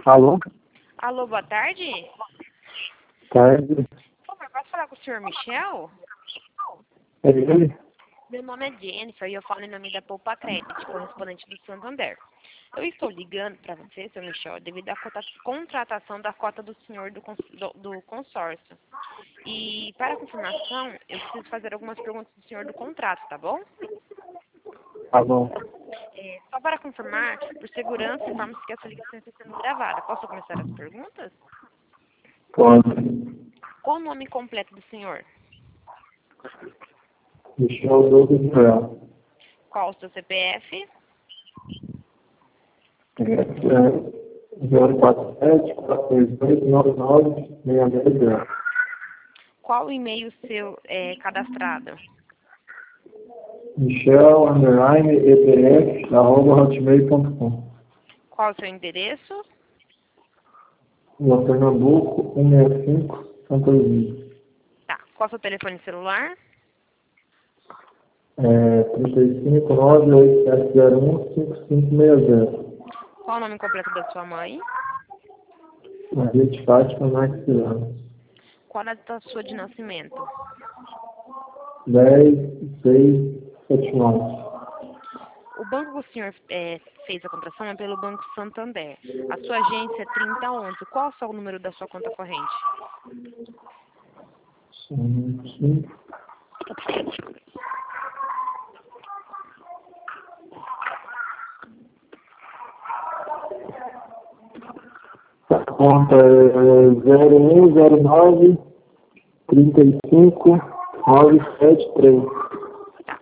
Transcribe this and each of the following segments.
Alô? Alô, boa tarde. Tarde. Por favor, posso falar com o senhor Michel? É ele? Meu nome é Jennifer e eu falo em nome da Poupa Crédito, correspondente do Santander. Eu estou ligando para você, senhor Michel, devido à contratação da cota do senhor do consórcio. E para confirmação, eu preciso fazer algumas perguntas do senhor do contrato, tá bom? Tá bom. Só para confirmar, por segurança, informe-se que essa ligação está sendo gravada. Posso começar as perguntas? Pode. Qual o nome completo do senhor? Michel Douglas Israel. Qual o seu CPF? 047 432 99 Qual o e-mail seu cadastrado? Michel_EBF@hotmail.com. Qual o seu endereço? Rua Pernambuco, 165, Santa Luzia. Tá. Qual o seu telefone celular? 35987015560. Qual o nome completo da sua mãe? Maria de Fátima Marques Silano. Qual a data sua de nascimento? 10/6/79. O banco que o senhor fez a contratação é pelo Banco Santander. A sua agência é 3011. Qual é o número da sua conta corrente? Sim. A conta é 0109 35 973. Tá.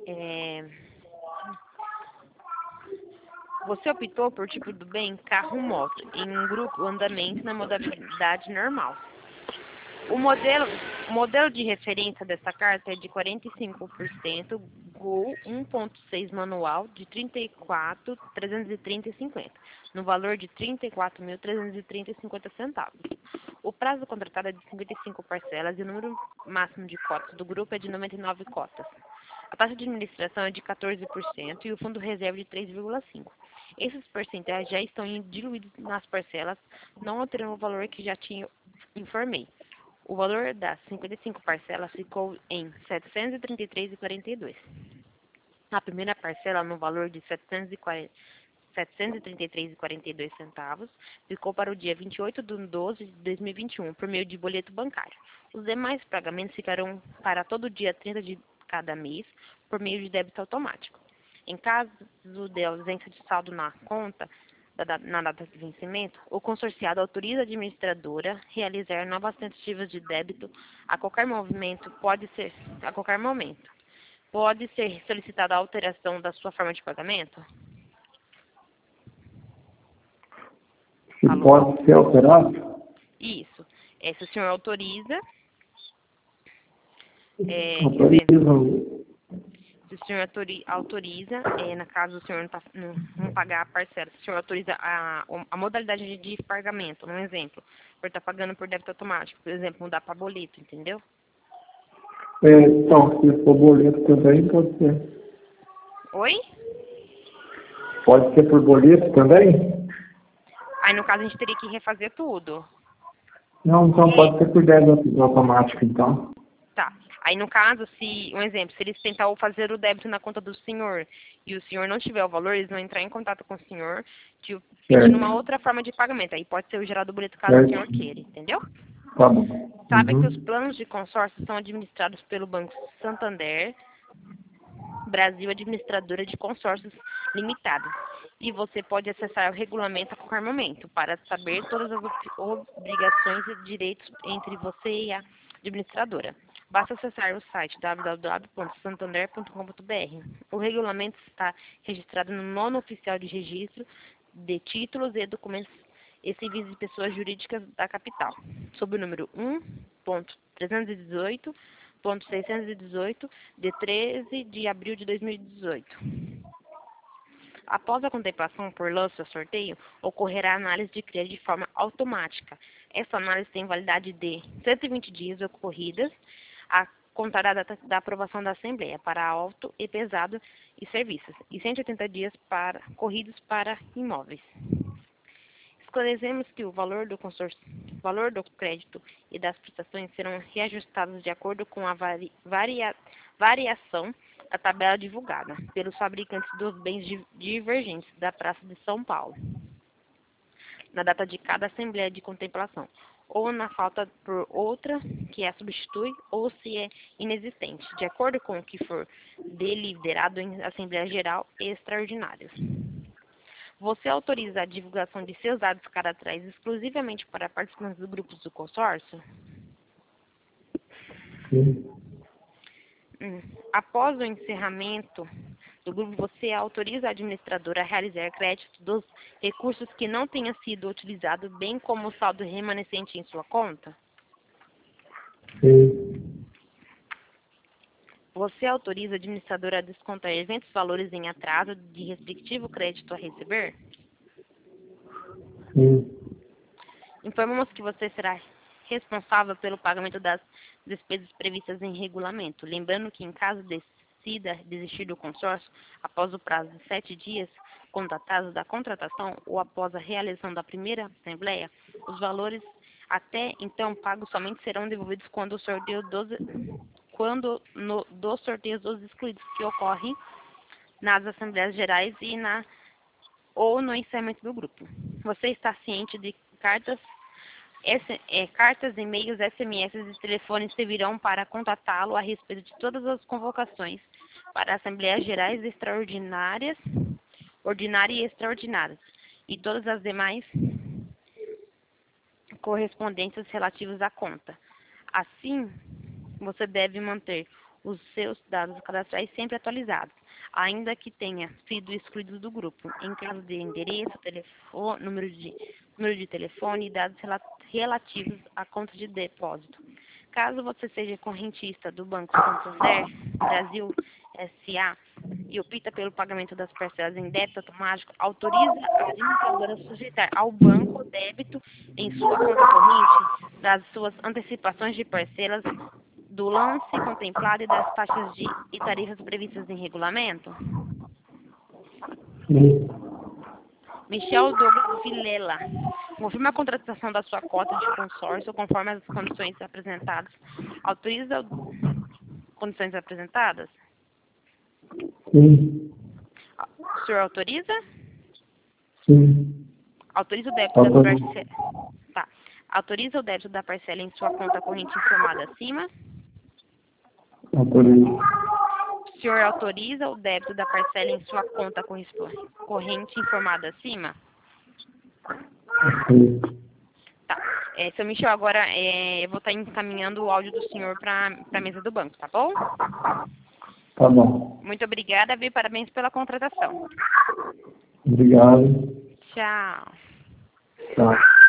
Você optou por tipo do bem carro-moto em um grupo andamento na modalidade normal. O modelo de referência dessa carta é de 45% Gol 1.6 manual de 34.330,50, no valor de 34.330,50 centavos. O prazo contratado é de 55 parcelas e o número máximo de cotas do grupo é de 99 cotas. A taxa de administração é de 14% e o fundo reserva de 3,5%. Esses percentuais já estão diluídos nas parcelas, não alterando o valor que já informei. O valor das 55 parcelas ficou em R$ 733,42. A primeira parcela, no valor de R$ 733,42 centavos, ficou para o dia 28/12 de 2021, por meio de boleto bancário. Os demais pagamentos ficarão para todo dia 30 de cada mês, por meio de débito automático. Em caso de ausência de saldo na conta, na data de vencimento, o consorciado autoriza a administradora a realizar novas tentativas de débito a qualquer momento. Pode ser solicitada a alteração da sua forma de pagamento? Alô? Pode ser alterado? Isso. Se o senhor autoriza, Autorizo. se o senhor autoriza, no caso o senhor não pagar a parcela, se o senhor autoriza a modalidade de pagamento, um exemplo, por estar pagando por débito automático, por exemplo, mudar para boleto, entendeu? Então, se for boleto também, pode ser. Oi? Pode ser por boleto também? Aí no caso a gente teria que refazer tudo. Não, então pode ser por débito automático, então. Tá. Aí no caso, um exemplo, se eles tentarem fazer o débito na conta do senhor e o senhor não tiver o valor, eles vão entrar em contato com o senhor pedindo uma outra forma de pagamento. Aí pode ser o gerado do boleto caso o senhor queira, entendeu? Tá bom. Sabe que os planos de consórcio são administrados pelo Banco Santander, Brasil Administradora de Consórcios Limitada. E você pode acessar o regulamento a qualquer momento para saber todas as obrigações e direitos entre você e a administradora. Basta acessar o site www.santander.com.br. O regulamento está registrado no Nono Oficial de Registro de Títulos e Documentos e Civis de Pessoas Jurídicas da Capital, sob o número 1.318.618, de 13 de abril de 2018. Após a contemplação por lance ou sorteio, ocorrerá a análise de crédito de forma automática. Essa análise tem validade de 120 dias ocorridas a contar da data da aprovação da Assembleia para auto e pesado e serviços, e 180 dias corridos para imóveis. Esclarecemos que o valor do consórcio, valor do crédito e das prestações serão reajustados de acordo com a variação da tabela divulgada pelos fabricantes dos bens divergentes da Praça de São Paulo, na data de cada assembleia de contemplação, ou na falta por outra que a substitui, ou se é inexistente, de acordo com o que for deliberado em Assembleia Geral e Extraordinárias. Você autoriza a divulgação de seus dados cadastrais exclusivamente para participantes do grupo do consórcio? Sim. Após o encerramento do grupo, você autoriza a administradora a realizar crédito dos recursos que não tenham sido utilizados, bem como o saldo remanescente em sua conta? Sim. Você autoriza a administradora a descontar eventos valores em atraso de respectivo crédito a receber? Sim. Informamos que você será responsável pelo pagamento das despesas previstas em regulamento. Lembrando que, em caso decida desistir do consórcio, após o prazo de 7 dias contatados da contratação ou após a realização da primeira assembleia, os valores até então pagos somente serão devolvidos quando o sorteio dos sorteios dos excluídos que ocorrem nas Assembleias Gerais ou no encerramento do grupo. Você está ciente de cartas, e-mails, SMS e telefones servirão para contatá-lo a respeito de todas as convocações para Assembleias Gerais Extraordinárias, Ordinária e Extraordinárias, e todas as demais correspondências relativas à conta. Assim, você deve manter os seus dados cadastrais sempre atualizados, ainda que tenha sido excluído do grupo, em caso de endereço, número de telefone e dados relativos à conta de depósito. Caso você seja correntista do Banco Santander Brasil S.A. e opta pelo pagamento das parcelas em débito automático, autoriza a administradora a sujeitar ao banco o débito em sua conta corrente das suas antecipações de parcelas, do lance contemplado e das taxas e tarifas previstas em regulamento? Sim. Michel Douglas Vilela, confirma a contratação da sua cota de consórcio conforme as condições apresentadas. Autoriza condições apresentadas? Sim. O senhor autoriza? Sim. Autoriza o débito da parcela. Tá. Autoriza o débito da parcela em sua conta corrente informada acima? Autorizo. O senhor autoriza o débito da parcela em sua conta corrente informada acima? Sim. Tá. Seu Michel, agora eu vou estar encaminhando o áudio do senhor para a mesa do banco, tá bom? Tá bom. Muito obrigada, viu? Parabéns pela contratação. Obrigado. Tchau. Tchau.